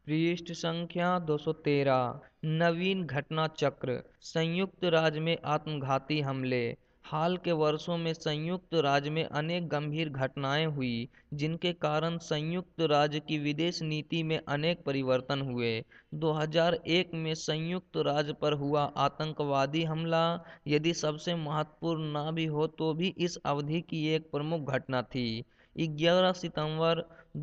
पृष्ठ संख्या 213। नवीन घटना चक्र। संयुक्त राज्य में आत्मघाती हमले। हाल के वर्षों में संयुक्त राज्य में अनेक गंभीर घटनाएं हुई जिनके कारण संयुक्त राज्य की विदेश नीति में अनेक परिवर्तन हुए। 2001 में संयुक्त राज्य पर हुआ आतंकवादी हमला यदि सबसे महत्वपूर्ण ना भी हो तो भी इस अवधि की एक प्रमुख घटना थी। 11 सितंबर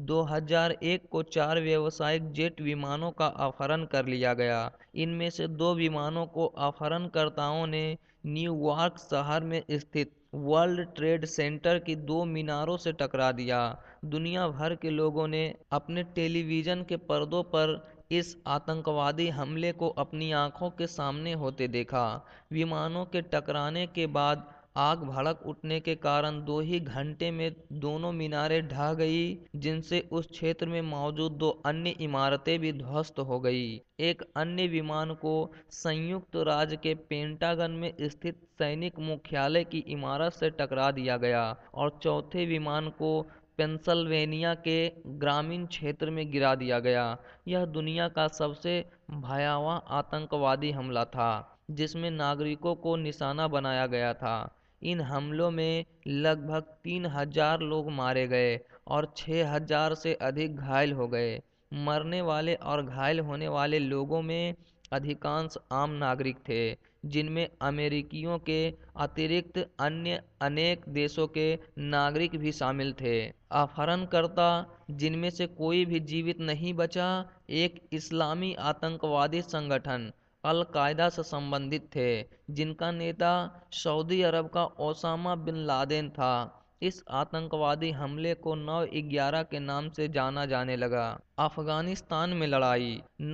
2001 को 4 व्यावसायिक जेट विमानों का अपहरण कर लिया गया। इनमें से 2 विमानों को अपहरणकर्ताओं ने न्यूयॉर्क शहर में स्थित वर्ल्ड ट्रेड सेंटर की 2 मीनारों से टकरा दिया। दुनिया भर के लोगों ने अपने टेलीविजन के पर्दों पर इस आतंकवादी हमले को अपनी आंखों के सामने होते देखा। विमानों के टकराने के बाद आग भड़क उठने के कारण 2 ही घंटे में दोनों मीनारें ढह गई, जिनसे उस क्षेत्र में मौजूद 2 अन्य इमारतें भी ध्वस्त हो गई। एक अन्य विमान को संयुक्त राज्य के पेंटागन में स्थित सैनिक मुख्यालय की इमारत से टकरा दिया गया और चौथे विमान को पेंसिल्वेनिया के ग्रामीण क्षेत्र में गिरा दिया गया। यह दुनिया का सबसे भयावह आतंकवादी हमला था जिसमें नागरिकों को निशाना बनाया गया था। इन हमलों में लगभग 3,000 लोग मारे गए और 6,000 से अधिक घायल हो गए। मरने वाले और घायल होने वाले लोगों में अधिकांश आम नागरिक थे, जिनमें अमेरिकियों के अतिरिक्त अन्य अनेक देशों के नागरिक भी शामिल थे। अपहरणकर्ता, जिनमें से कोई भी जीवित नहीं बचा, एक इस्लामी आतंकवादी संगठन अल कायदा से संबंधित थे, जिनका नेता सऊदी अरब का ओसामा बिन लादेन था। इस आतंकवादी हमले को 9/11 के नाम से जाना जाने लगा। अफगानिस्तान में लड़ाई।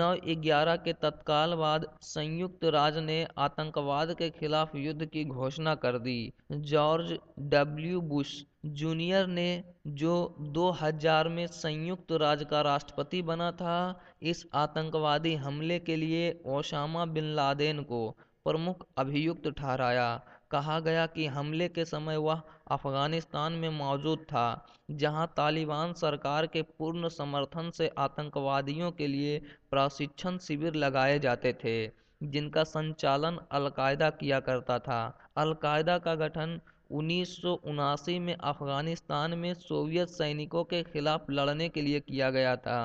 9/11 के तत्काल बाद संयुक्त राज्य ने आतंकवाद के खिलाफ युद्ध की घोषणा कर दी। जॉर्ज डब्ल्यू बुश जूनियर ने, जो 2000 में संयुक्त राज्य का राष्ट्रपति बना था, इस आतंकवादी हमले के लिए ओसामा बिन लादेन को प्रमुख अभियुक्त ठहराया। कहा गया कि हमले के समय वह अफगानिस्तान में मौजूद था, जहां तालिबान सरकार के पूर्ण समर्थन से आतंकवादियों के लिए प्रशिक्षण शिविर लगाए जाते थे, जिनका संचालन अल-कायदा किया करता था। अल-कायदा का गठन 1979 में अफगानिस्तान में सोवियत सैनिकों के खिलाफ लड़ने के लिए किया गया था।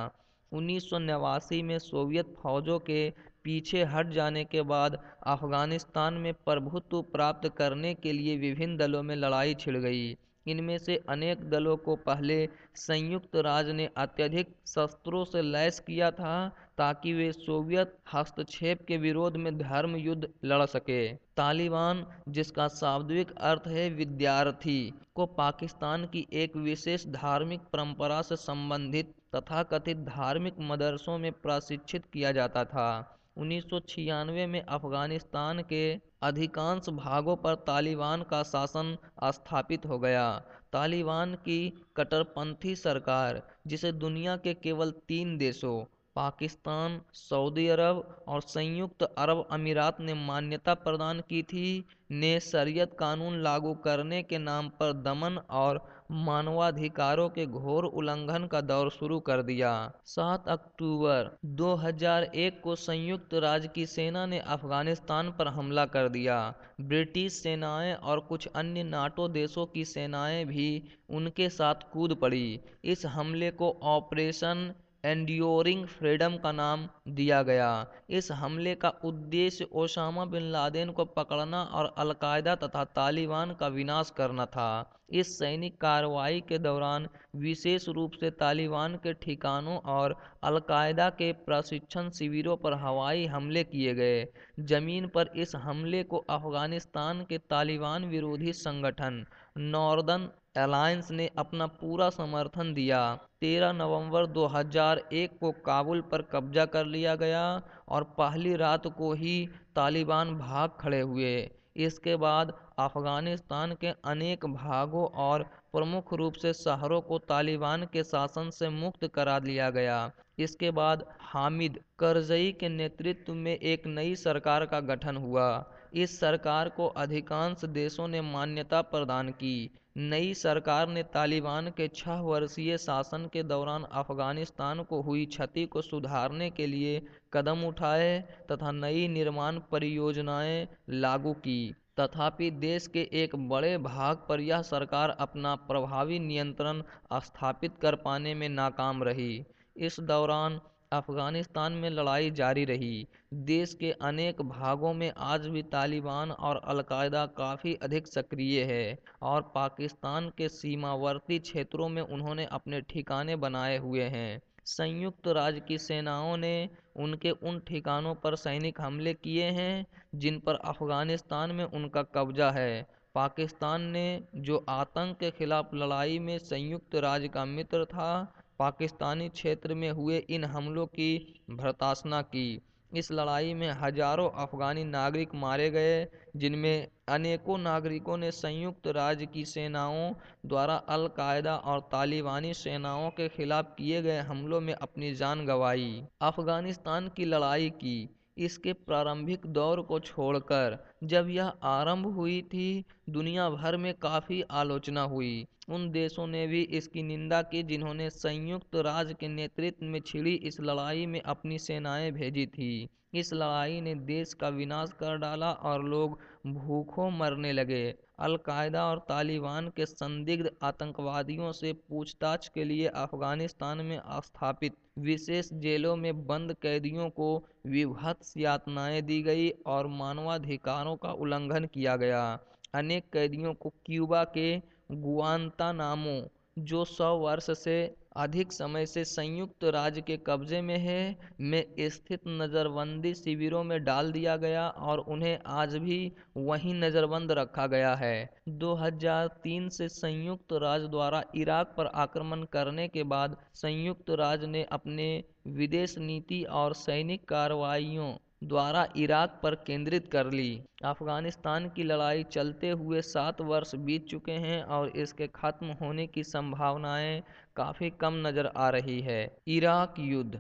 1989 में सोवियत फौजों के पीछे हट जाने के बाद अफगानिस्तान में प्रभुत्व प्राप्त करने के लिए विभिन्न दलों में लड़ाई छिड़ गई। इनमें से अनेक दलों को पहले संयुक्त राज्य ने अत्यधिक शस्त्रों से लैस किया था ताकि वे सोवियत हस्तक्षेप के विरोध में धर्म युद्ध लड़ सके। तालिबान, जिसका शाब्दिक अर्थ है विद्यार्थी, को पाकिस्तान की एक विशेष धार्मिक परंपरा से संबंधित तथाकथित धार्मिक मदरसों में प्रशिक्षित किया जाता था। 1996 में अफगानिस्तान के अधिकांश भागों पर तालिबान का शासन स्थापित हो गया। तालिबान की कट्टरपंथी सरकार, जिसे दुनिया के केवल 3 देशों पाकिस्तान, सऊदी अरब और संयुक्त अरब अमीरात ने मान्यता प्रदान की थी, ने शरीयत कानून लागू करने के नाम पर दमन और मानवाधिकारों के घोर उल्लंघन का दौर शुरू कर दिया। 7 अक्टूबर 2001 को संयुक्त राज्य की सेना ने अफगानिस्तान पर हमला कर दिया। ब्रिटिश सेनाएं और कुछ अन्य नाटो देशों की सेनाएं भी उनके साथ कूद पड़ी। इस हमले को ऑपरेशन एंड्यूरिंग फ्रीडम का नाम दिया गया। इस हमले का उद्देश्य ओसामा बिन लादेन को पकड़ना और अल-कायदा तथा तालिबान का विनाश करना था। इस सैनिक कार्रवाई के दौरान विशेष रूप से तालिबान के ठिकानों और अल-कायदा के प्रशिक्षण शिविरों पर हवाई हमले किए गए। जमीन पर इस हमले को अफगानिस्तान के तालिबान विरोधी संगठन नॉर्दर्न अलायंस ने अपना पूरा समर्थन दिया। 13 नवंबर 2001 को काबुल पर कब्जा कर लिया गया और पहली रात को ही तालिबान भाग खड़े हुए। इसके बाद अफगानिस्तान के अनेक भागों और प्रमुख रूप से शहरों को तालिबान के शासन से मुक्त करा लिया गया। इसके बाद हामिद करजई के नेतृत्व में एक नई सरकार का गठन हुआ। इस सरकार को अधिकांश देशों ने मान्यता प्रदान की, नई सरकार ने तालिबान के 6 वर्षीय शासन के दौरान अफगानिस्तान को हुई क्षति को सुधारने के लिए कदम उठाए तथा नई निर्माण परियोजनाएं लागू की। तथापि देश के एक बड़े भाग पर यह सरकार अपना प्रभावी नियंत्रण स्थापित कर पाने में नाकाम रही। इस दौरान अफगानिस्तान में लड़ाई जारी रही। देश के अनेक भागों में आज भी तालिबान और अलकायदा काफ़ी अधिक सक्रिय है और पाकिस्तान के सीमावर्ती क्षेत्रों में उन्होंने अपने ठिकाने बनाए हुए हैं। संयुक्त राज्य की सेनाओं ने उनके उन ठिकानों पर सैनिक हमले किए हैं जिन पर अफगानिस्तान में उनका कब्जा है। पाकिस्तान ने, जो आतंक के खिलाफ लड़ाई में संयुक्त राज्य का मित्र था, पाकिस्तानी क्षेत्र में हुए इन हमलों की भर्त्सना की। इस लड़ाई में हजारों अफगानी नागरिक मारे गए, जिनमें अनेकों नागरिकों ने संयुक्त राज्य की सेनाओं द्वारा अल कायदा और तालिबानी सेनाओं के खिलाफ किए गए हमलों में अपनी जान गंवाई। अफगानिस्तान की लड़ाई की इसके प्रारंभिक दौर को छोड़कर जब यह आरंभ हुई थी, दुनिया भर में काफ़ी आलोचना हुई। उन देशों ने भी इसकी निंदा की जिन्होंने संयुक्त राज्य के नेतृत्व में छिड़ी इस लड़ाई में अपनी सेनाएं भेजी थी। इस लड़ाई ने देश का विनाश कर डाला और लोग भूखों मरने लगे। अल कायदा और तालिबान के संदिग्ध आतंकवादियों से पूछताछ के लिए अफगानिस्तान में स्थापित विशेष जेलों में बंद कैदियों को विभत्स यातनाएं दी गई और मानवाधिकारों का उल्लंघन किया गया। अनेक कैदियों को क्यूबा के गुआंतानामो, जो 100 वर्ष से अधिक समय से संयुक्त राज्य के कब्जे में है, में स्थित नज़रबंदी शिविरों में डाल दिया गया और उन्हें आज भी वहीं नज़रबंद रखा गया है। 2003 से संयुक्त राज्य द्वारा इराक पर आक्रमण करने के बाद संयुक्त राज्य ने अपने विदेश नीति और सैनिक कार्रवाइयों द्वारा इराक पर केंद्रित कर ली। अफगानिस्तान की लड़ाई चलते हुए 7 वर्ष बीत चुके हैं और इसके खत्म होने की संभावनाएं काफ़ी कम नज़र आ रही है। इराक युद्ध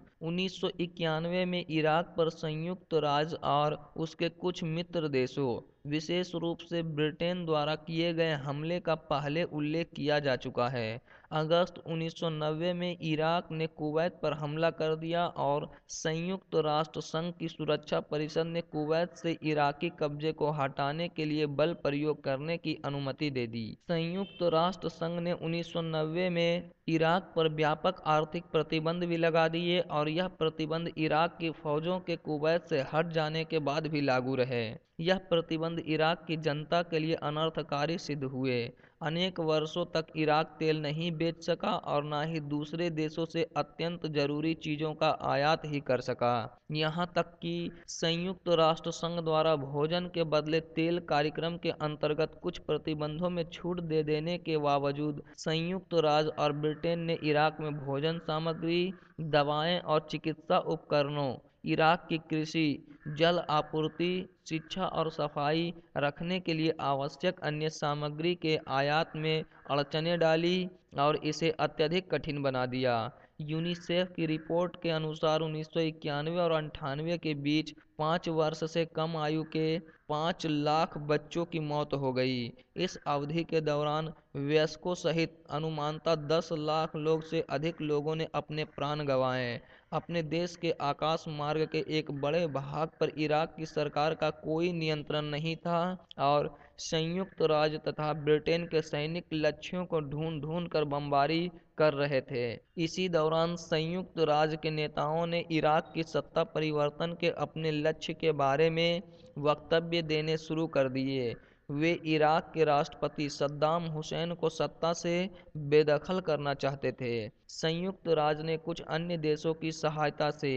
1991 में इराक पर संयुक्त राज्य और उसके कुछ मित्र देशों, विशेष रूप से ब्रिटेन द्वारा किए गए हमले का पहले उल्लेख किया जा चुका है। अगस्त 1990 में इराक ने कुवैत पर हमला कर दिया और संयुक्त राष्ट्र संघ की सुरक्षा परिषद ने कुवैत से इराकी कब्जे को हटाने के लिए बल प्रयोग करने की अनुमति दे दी। संयुक्त राष्ट्र संघ ने 1990 में इराक पर व्यापक आर्थिक प्रतिबंध भी लगा दिए और यह प्रतिबंध इराक की फौजों के कुवैत से हट जाने के बाद भी लागू रहे। यह प्रतिबंध इराक की जनता के लिए अनर्थकारी सिद्ध हुए। अनेक वर्षों तक इराक तेल नहीं बेच सका और न ही दूसरे देशों से अत्यंत जरूरी चीज़ों का आयात ही कर सका। यहाँ तक कि संयुक्त राष्ट्र संघ द्वारा भोजन के बदले तेल कार्यक्रम के अंतर्गत कुछ प्रतिबंधों में छूट दे देने के बावजूद संयुक्त राज्य और ब्रिटेन ने इराक में भोजन सामग्री, दवाएं और चिकित्सा उपकरणों, इराक की कृषि, जल आपूर्ति, शिक्षा और सफाई रखने के लिए आवश्यक अन्य सामग्री के आयात में अड़चनें डाली और इसे अत्यधिक कठिन बना दिया। यूनिसेफ की रिपोर्ट के अनुसार 1991 और 98 के बीच 5 वर्ष से कम आयु के 5 लाख बच्चों की मौत हो गई। इस अवधि के दौरान वयस्कों सहित अनुमानतः 10 लाख लोग से अधिक लोगों ने अपने प्राण गंवाए। अपने देश के आकाश मार्ग के एक बड़े भाग पर इराक की सरकार का कोई नियंत्रण नहीं था और संयुक्त राज्य तथा ब्रिटेन के सैनिक लक्ष्यों को ढूंढ ढूंढ कर बमबारी कर रहे थे। इसी दौरान संयुक्त राज्य के नेताओं ने इराक की सत्ता परिवर्तन के अपने लक्ष्य के बारे में वक्तव्य देने शुरू कर दिए। वे इराक के राष्ट्रपति सद्दाम हुसैन को सत्ता से बेदखल करना चाहते थे। संयुक्त राज्य ने कुछ अन्य देशों की सहायता से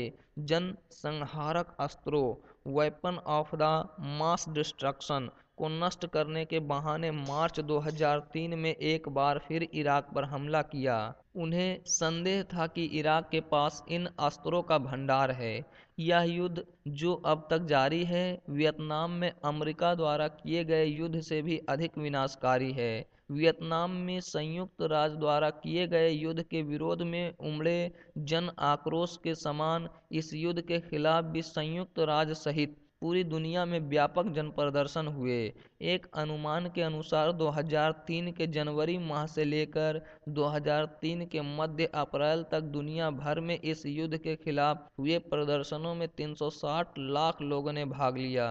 जनसंहारक अस्त्रों, weapon of the mass destruction को नष्ट करने के बहाने मार्च 2003 में एक बार फिर इराक पर हमला किया। उन्हें संदेह था कि इराक के पास इन अस्त्रों का भंडार है। यह युद्ध, जो अब तक जारी है, वियतनाम में अमेरिका द्वारा किए गए युद्ध से भी अधिक विनाशकारी है। वियतनाम में संयुक्त राज्य द्वारा किए गए युद्ध के विरोध में उमड़े जन आक्रोश के समान इस युद्ध के खिलाफ भी संयुक्त राज्य सहित पूरी दुनिया में व्यापक जनप्रदर्शन हुए। एक अनुमान के अनुसार 2003 के जनवरी माह से लेकर 2003 के मध्य अप्रैल तक दुनिया भर में इस युद्ध के खिलाफ हुए प्रदर्शनों में 360 लाख लोगों ने भाग लिया।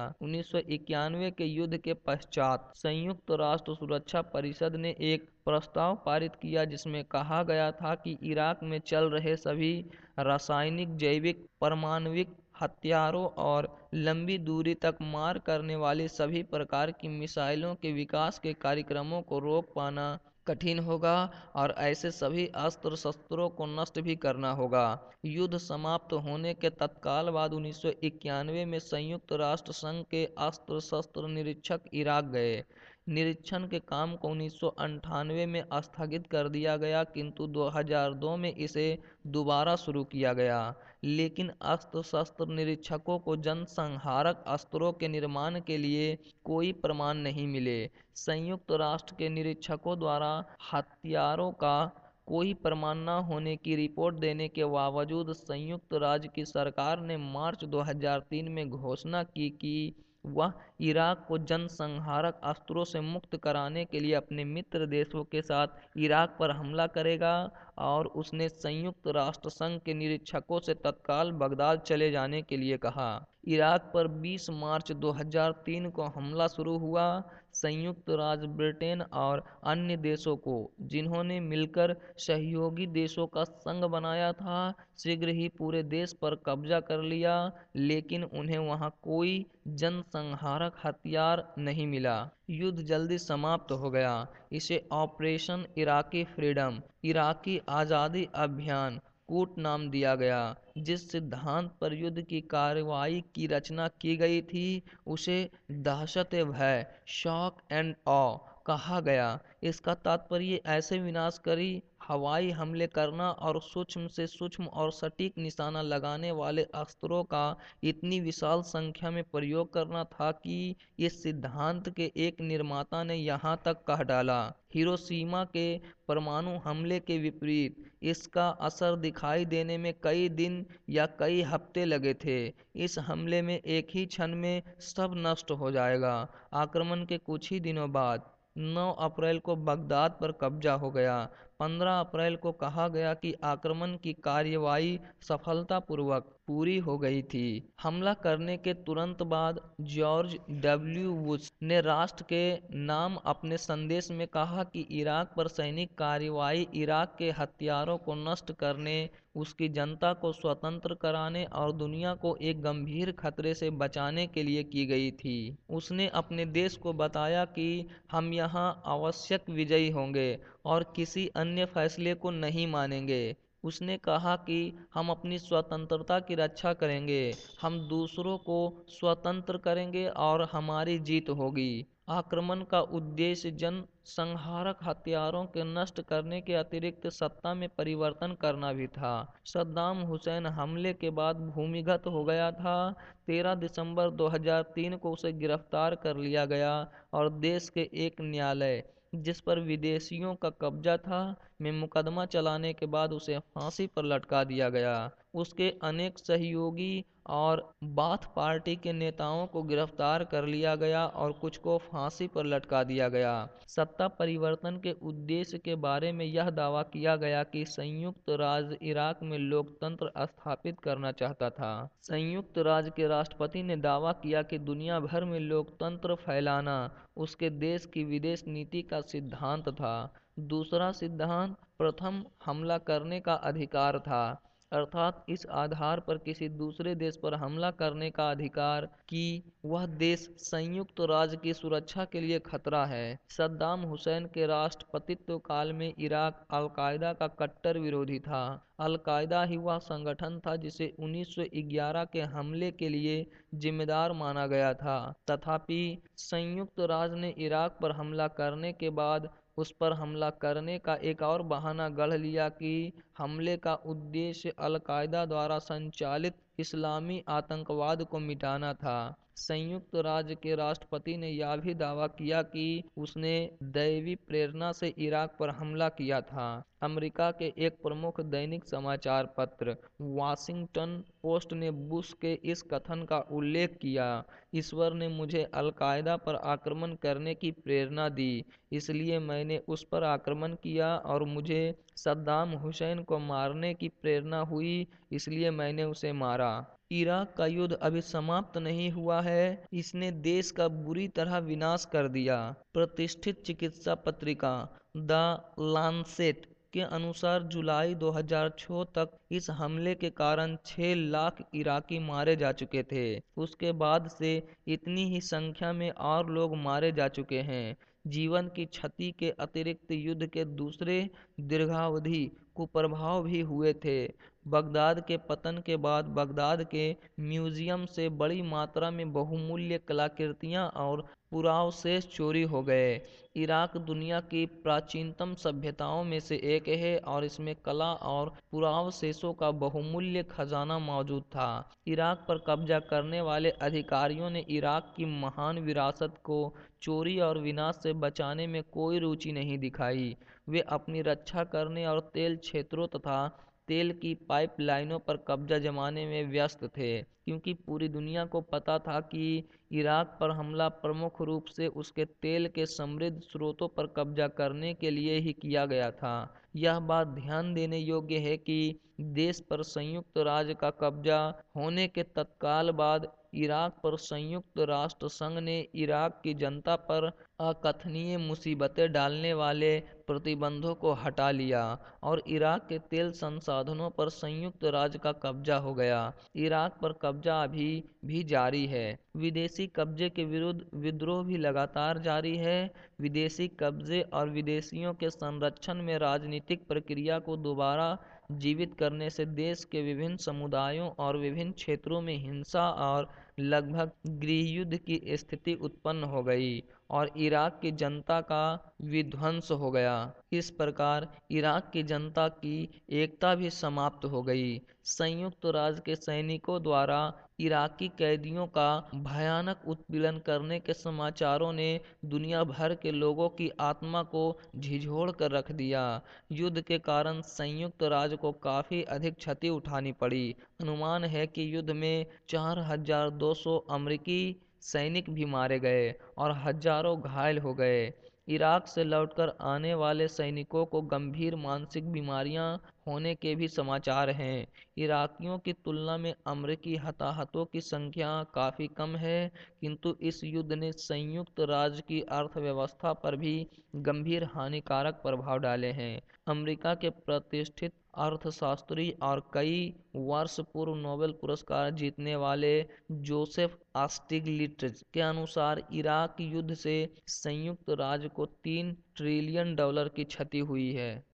1991 के युद्ध के पश्चात संयुक्त राष्ट्र सुरक्षा परिषद ने एक प्रस्ताव पारित किया जिसमें कहा गया था कि इराक में चल रहे सभी रासायनिक, जैविक, परमाणविक हथियारों और लंबी दूरी तक मार करने वाली सभी प्रकार की मिसाइलों के विकास के कार्यक्रमों को रोक पाना कठिन होगा और ऐसे सभी अस्त्र शस्त्रों को नष्ट भी करना होगा। युद्ध समाप्त होने के तत्काल बाद 1991 में संयुक्त राष्ट्र संघ के अस्त्र शस्त्र निरीक्षक इराक गए। निरीक्षण के काम को 1998 में स्थगित कर दिया गया, किंतु 2002 में इसे दोबारा शुरू किया गया। लेकिन अस्त्र शस्त्र निरीक्षकों को जनसंहारक अस्त्रों के निर्माण के लिए कोई प्रमाण नहीं मिले। संयुक्त राष्ट्र के निरीक्षकों द्वारा हथियारों का कोई प्रमाण न होने की रिपोर्ट देने के बावजूद संयुक्त राज्य की सरकार ने मार्च 2003 में घोषणा की कि वह इराक को जनसंहारक अस्त्रों से मुक्त कराने के लिए अपने मित्र देशों के साथ इराक पर हमला करेगा और उसने संयुक्त राष्ट्र संघ के निरीक्षकों से तत्काल बगदाद चले जाने के लिए कहा। इराक पर 20 मार्च 2003 को हमला शुरू हुआ। संयुक्त राज्य ब्रिटेन और अन्य देशों को, जिन्होंने मिलकर सहयोगी देशों का संघ बनाया था, शीघ्र ही पूरे देश पर कब्जा कर लिया, लेकिन उन्हें वहां कोई जनसंहारक हथियार नहीं मिला। युद्ध जल्दी समाप्त हो गया। इसे ऑपरेशन इराकी फ्रीडम, इराकी आज़ादी अभियान कूट नाम दिया गया। जिस सिद्धांत पर युद्ध की कार्रवाई की रचना की गई थी उसे दहशत भय, शॉक एंड ऑ कहा गया। इसका तात्पर्य ऐसे विनाशकारी हवाई हमले करना और सूक्ष्म से सूक्ष्म और सटीक निशाना लगाने वाले अस्त्रों का इतनी विशाल संख्या में प्रयोग करना था कि इस सिद्धांत के एक निर्माता ने यहाँ तक कह डाला। हिरोशिमा के परमाणु हमले के विपरीत इसका असर दिखाई देने में कई दिन या कई हफ्ते लगे थे। इस हमले में एक ही क्षण में सब नष्ट हो जाएगा। आक्रमण के कुछ ही दिनों बाद 9 अप्रैल को बगदाद पर कब्जा हो गया। 15 अप्रैल को कहा गया कि आक्रमण की कार्यवाही सफलतापूर्वक पूरी हो गई थी। हमला करने के तुरंत बाद जॉर्ज डब्ल्यू बुश ने राष्ट्र के नाम अपने संदेश में कहा कि इराक पर सैनिक कार्रवाई इराक के हथियारों को नष्ट करने, उसकी जनता को स्वतंत्र कराने और दुनिया को एक गंभीर खतरे से बचाने के लिए की गई थी। उसने अपने देश को बताया कि हम यहाँ आवश्यक विजयी होंगे और किसी अन्य फैसले को नहीं मानेंगे। उसने कहा कि हम अपनी स्वतंत्रता की रक्षा करेंगे, हम दूसरों को स्वतंत्र करेंगे और हमारी जीत होगी। आक्रमण का उद्देश्य जन संहारक हथियारों के नष्ट करने के अतिरिक्त सत्ता में परिवर्तन करना भी था। सद्दाम हुसैन हमले के बाद भूमिगत हो गया था। 13 दिसंबर 2003 को उसे गिरफ्तार कर लिया गया और देश के एक न्यायालय, जिस पर विदेशियों का कब्जा था, में मुकदमा चलाने के बाद उसे फांसी पर लटका दिया गया। उसके अनेक सहयोगी और बाथ पार्टी के नेताओं को गिरफ्तार कर लिया गया और कुछ को फांसी पर लटका दिया गया। सत्ता परिवर्तन के उद्देश्य के बारे में यह दावा किया गया कि संयुक्त राज्य इराक में लोकतंत्र स्थापित करना चाहता था। संयुक्त राज्य के राष्ट्रपति ने दावा किया कि दुनिया भर में लोकतंत्र फैलाना उसके देश की विदेश नीति का सिद्धांत था। दूसरा सिद्धांत प्रथम हमला करने का अधिकार था, अर्थात इस आधार पर किसी दूसरे देश पर हमला करने का अधिकार कि वह देश संयुक्त राज्य की सुरक्षा के लिए खतरा है। सद्दाम हुसैन के राष्ट्रपतित्व काल में इराक अल-कायदा का कट्टर विरोधी था। अल-कायदा ही वह संगठन था जिसे 1911 के हमले के लिए जिम्मेदार माना गया था। तथापि संयुक्त राज्य ने इराक पर हमला करने के बाद उस पर हमला करने का एक और बहाना गढ़ लिया कि हमले का उद्देश्य अल-कायदा द्वारा संचालित इस्लामी आतंकवाद को मिटाना था। संयुक्त राज्य के राष्ट्रपति ने यह भी दावा किया कि उसने दैवी प्रेरणा से इराक पर हमला किया था। अमेरिका के एक प्रमुख दैनिक समाचार पत्र वाशिंगटन पोस्ट ने बुश के इस कथन का उल्लेख किया, ईश्वर ने मुझे अल-कायदा पर आक्रमण करने की प्रेरणा दी, इसलिए मैंने उस पर आक्रमण किया, और मुझे सद्दाम हुसैन को मारने की प्रेरणा हुई, इसलिए मैंने उसे मारा। इराक का युद्ध अभी समाप्त नहीं हुआ है, इसने देश का बुरी तरह विनाश कर दिया। प्रतिष्ठित चिकित्सा पत्रिका द लांसेट के अनुसार जुलाई 2006 तक इस हमले के कारण 6 लाख इराकी मारे जा चुके थे। उसके बाद से इतनी ही संख्या में और लोग मारे जा चुके हैं। जीवन की क्षति के अतिरिक्त युद्ध के दूसरे दीर्घावधि कुप्रभाव भी हुए थे। बगदाद के पतन के बाद बगदाद के म्यूजियम से बड़ी मात्रा में बहुमूल्य कलाकृतियां और पुरावशेष चोरी हो गए। इराक दुनिया की प्राचीनतम सभ्यताओं में से एक है और इसमें कला और पुरावशेषों का बहुमूल्य खजाना मौजूद था। इराक पर कब्जा करने वाले अधिकारियों ने इराक की महान विरासत को चोरी और विनाश से बचाने में कोई रुचि नहीं दिखाई। वे अपनी रक्षा करने और तेल क्षेत्रों तथा तेल की पाइपलाइनों पर कब्जा जमाने में व्यस्त थे, क्योंकि पूरी दुनिया को पता था कि इराक पर हमला प्रमुख रूप से उसके तेल के समृद्ध स्रोतों पर कब्जा करने के लिए ही किया गया था। यह बात ध्यान देने योग्य है कि देश पर संयुक्त राज्य का कब्जा होने के तत्काल बाद इराक पर संयुक्त राष्ट्र संघ ने इराक की जनता पर अकथनीय मुसीबतें डालने वाले प्रतिबंधों को हटा लिया और इराक के तेल संसाधनों पर संयुक्त राज्य का कब्जा हो गया। इराक पर कब्जा अभी भी जारी है। विदेशी कब्जे के विरुद्ध विद्रोह भी लगातार जारी है। विदेशी कब्जे और विदेशियों के संरक्षण में राजनीतिक प्रक्रिया को दोबारा जीवित करने से देश के विभिन्न समुदायों और विभिन्न क्षेत्रों में हिंसा और लगभग गृहयुद्ध की स्थिति उत्पन्न हो गई और इराक की जनता का विध्वंस हो गया। इस प्रकार इराक की जनता की एकता भी समाप्त हो गई। संयुक्त राज्य के सैनिकों द्वारा इराकी कैदियों का भयानक उत्पीड़न करने के समाचारों ने दुनिया भर के लोगों की आत्मा को झिझोड़ कर रख दिया। युद्ध के कारण संयुक्त राज्य को काफी अधिक क्षति उठानी पड़ी। अनुमान है कि युद्ध में 4200 अमेरिकी सैनिक भी मारे गए और हजारों घायल हो गए। इराक से लौटकर आने वाले सैनिकों को गंभीर मानसिक बीमारियां होने के भी समाचार हैं। इराकियों की तुलना में अमेरिकी हताहतों की संख्या काफ़ी कम है, किंतु इस युद्ध ने संयुक्त राज्य की अर्थव्यवस्था पर भी गंभीर हानिकारक प्रभाव डाले हैं। अमेरिका के प्रतिष्ठित अर्थशास्त्री और कई वर्ष पूर्व नोबेल पुरस्कार जीतने वाले जोसेफ स्टिग्लिट्ज़ के अनुसार इराक युद्ध से संयुक्त राज्य को $3 ट्रिलियन की क्षति हुई है।